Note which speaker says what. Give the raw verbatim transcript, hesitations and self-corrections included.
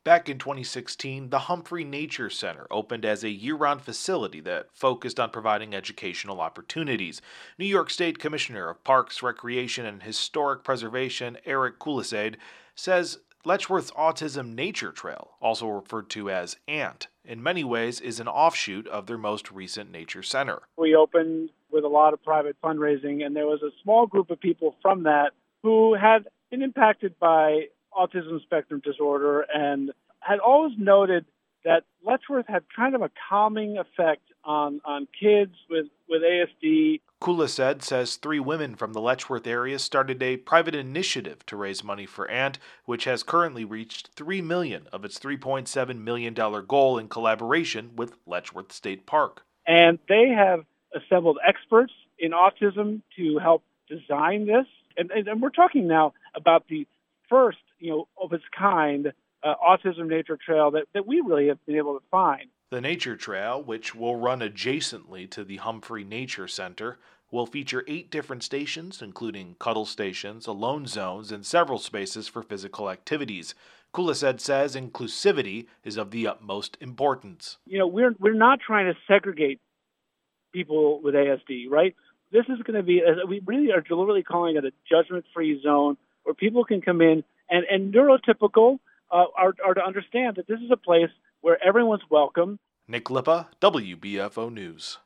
Speaker 1: Back in twenty sixteen, the Humphrey Nature Center opened as a year-round facility that focused on providing educational opportunities. New York State Commissioner of Parks, Recreation, and Historic Preservation, Eric Kulisade, says Letchworth's Autism Nature Trail, also referred to as ANT, in many ways is an offshoot of their most recent nature center.
Speaker 2: We opened with a lot of private fundraising, and there was a small group of people from that who had been impacted by autism spectrum disorder and had always noted that Letchworth had kind of a calming effect on, on kids with, with A S D.
Speaker 1: Kulisade says three women from the Letchworth area started a private initiative to raise money for ANT, which has currently reached three million dollars of its three point seven million dollars goal in collaboration with Letchworth State Park.
Speaker 2: And they have assembled experts in autism to help design this. And, and, and we're talking now about the first, you know, of its kind uh, autism nature trail that, that we really have been able to find.
Speaker 1: The Nature Trail, which will run adjacently to the Humphrey Nature Center, will feature eight different stations, including cuddle stations, alone zones, and several spaces for physical activities. Kulisade says inclusivity is of the utmost importance.
Speaker 2: You know, we're we're not trying to segregate people with A S D, right? This is going to be, we really are deliberately calling it a judgment-free zone where people can come in and, and neurotypical uh, are, are to understand that this is a place where everyone's welcome.
Speaker 1: Nick Lippa, W B F O News.